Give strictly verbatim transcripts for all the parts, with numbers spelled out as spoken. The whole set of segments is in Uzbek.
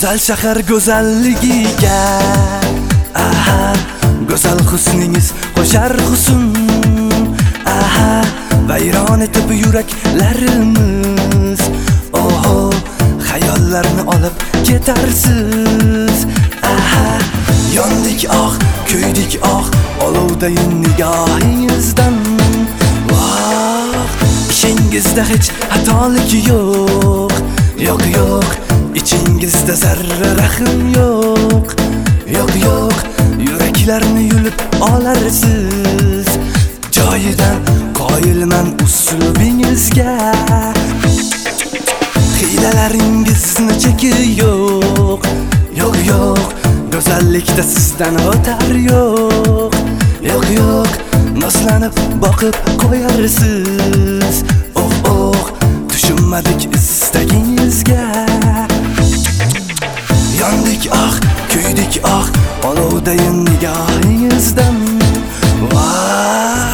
Go'zal shahar go'zalligiga aha, go'zal husningiz qo'shar husn aha, vayron etib yuraklarimiz. Oho, xayollarni olib ketarsiz aha, yondik ah, kuydik ah, olovdayin nigohingizdan. Voh, ishingizda hech xatolik yo'q, yo'q yo'q, ichingizda zarra rahm yo'q, yo'q yo'q, yuraklarni yulib olarsiz. Joyidan qoyilman uslubingizga, hiylalaringizni cheki yo'q, yo'q yo'q, go'zallikda sizdan o'tar yo'q, yo'q yo'q, noslanib boqib qo'yarsiz. Oh oh, tushunmadik istagingizga. Yondik ah, kuydik ah, olovdayin nigohingizdan. Vah,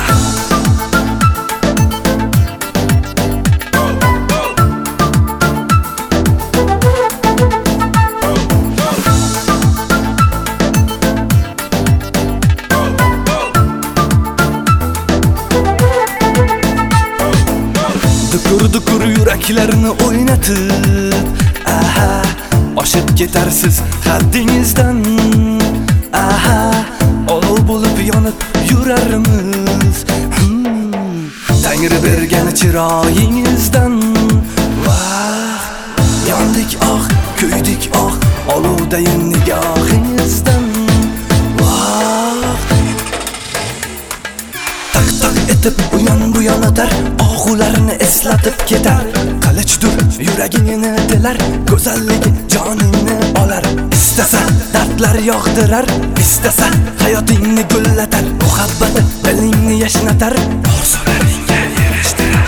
dukur dukur yuraklarni o'ynatib aha, oshib ketarsiz haddingizdan aha, olov bo'lib yonib yurarimiz. hmm. Tangri bergan chiroyingizdan. Vah, yondik ah, kuydik ah, olovdayin nigohingizdan. Vah, tak tak etib uyon bu yon o'tar, og'ularni eslatib ketar. Qilichdur yuragingni dilar, go'zalligi joningni olar. Istasa dardlar yog'dirar, istasa hayotingni gullatar. Muhabbati dilingni yashnatar, orzularingga erishtirar.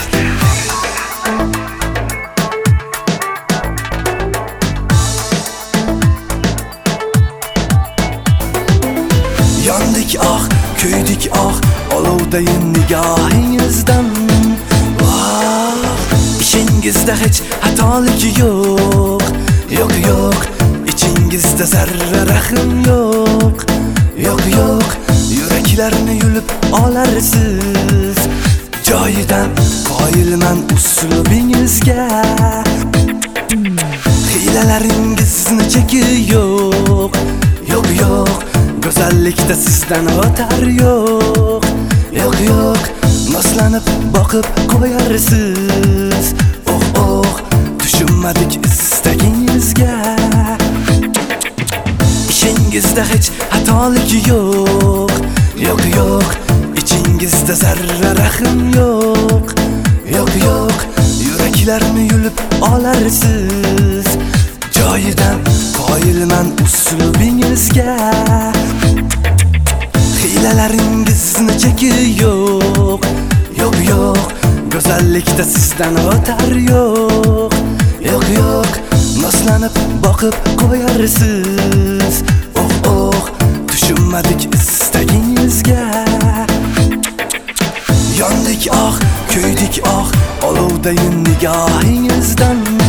Yondik ah, kuydik ah, olovdayin nigohingizdan. Voh, ishingizda hech xatolik yo'q, yo'q yo'q, ichingizda zarra rahm yo'q, yo'q yo'q, yuraklarni yulib olarsiz. Joyidan qoyilman uslubingizga, hiylalaringizni cheki yo'q, yo'q yo'q, go'zallikda sizdan o'tar yo'q, yo'q yo'q, noslanib boqib qo'yarsiz. Oh oh, tushunmadik istagingizga. Ishingizda hech xatolik yo'q, yo'q yo'q, ichingizda zarra rahm yo'q, yo'q yo'q, yuraklarni yulib olarsiz. Joyidan qoyilman uslubingizga, hiylalaringizni cheki yo'q, yo'q yo'q, go'zallikda sizdan o'tar yo'q, yo'q yo'q, noslanib boqib qo'yarsiz. Oh oh, tushunmadik istagingizga. Yondik ah, kuydik ah, olovdayin nigohingizdan.